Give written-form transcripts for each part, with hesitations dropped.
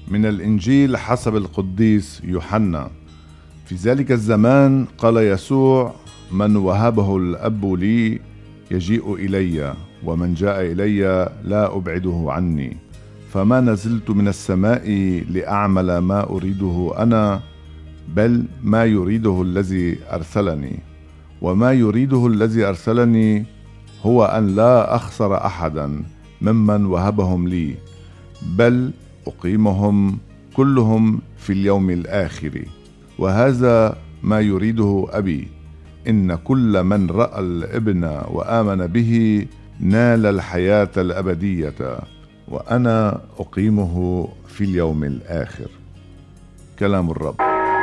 من الإنجيل حسب القديس يوحنا. في ذلك الزمان قال يسوع: من وهبه الأب لي يجيء إلي، ومن جاء إلي لا أبعده عني. فما نزلت من السماء لأعمل ما أريده أنا، بل ما يريده الذي أرسلني. وما يريده الذي أرسلني هو أن لا أخسر أحدا ممن وهبهم لي، بل أقيمهم كلهم في اليوم الآخر. وهذا ما يريده أبي، إن كل من رأى الابن وآمن به نال الحياة الأبدية، وأنا أقيمه في اليوم الآخر. كلام الرب.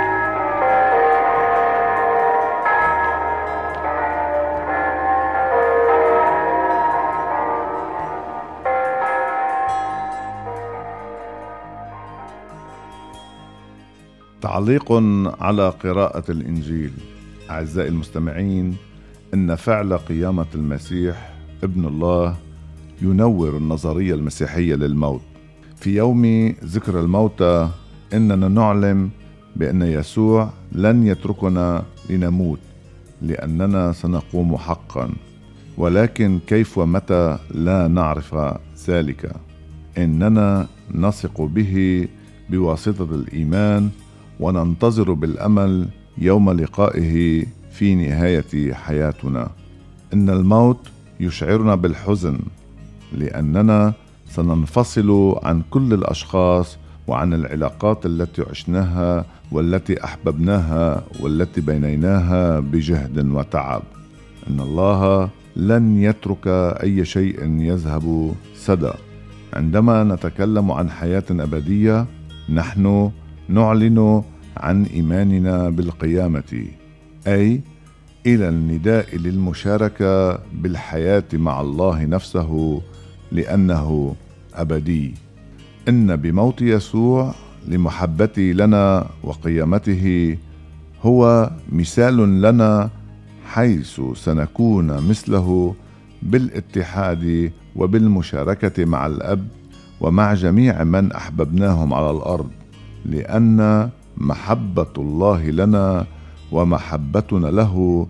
تعليق على قراءة الإنجيل. أعزائي المستمعين، إن فعل قيامة المسيح ابن الله ينور النظرية المسيحية للموت. في يوم ذكر الموتى إننا نعلم بأن يسوع لن يتركنا لنموت، لأننا سنقوم حقا، ولكن كيف ومتى لا نعرف ذلك. إننا نثق به بواسطة الإيمان، وننتظر بالأمل يوم لقائه في نهاية حياتنا. إن الموت يشعرنا بالحزن، لأننا سننفصل عن كل الأشخاص وعن العلاقات التي عشناها والتي أحببناها والتي بنيناها بجهد وتعب. إن الله لن يترك أي شيء يذهب سدى. عندما نتكلم عن حياة أبدية، نحن نعلن عن إيماننا بالقيامة، أي إلى النداء للمشاركة بالحياة مع الله نفسه، لأنه أبدي. إن بموت يسوع لمحبته لنا وقيامته هو مثال لنا، حيث سنكون مثله بالاتحاد وبالمشاركة مع الأب ومع جميع من أحببناهم على الأرض، لأن محبة الله لنا ومحبتنا له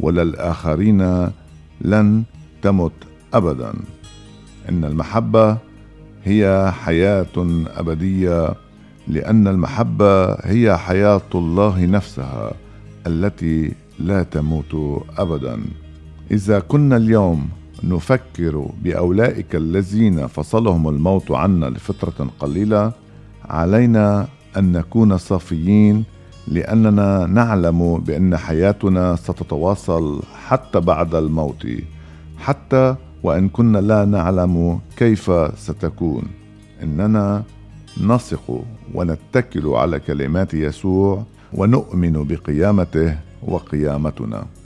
وللآخرين لن تمت أبدا. إن المحبة هي حياة أبدية، لأن المحبة هي حياة الله نفسها التي لا تموت أبدا. إذا كنا اليوم نفكر بأولئك الذين فصلهم الموت عنا لفترة قليلة، علينا أن نكون صافيين، لأننا نعلم بأن حياتنا ستتواصل حتى بعد الموت، حتى وإن كنا لا نعلم كيف ستكون. إننا نثق ونتكل على كلمات يسوع ونؤمن بقيامته وقيامتنا.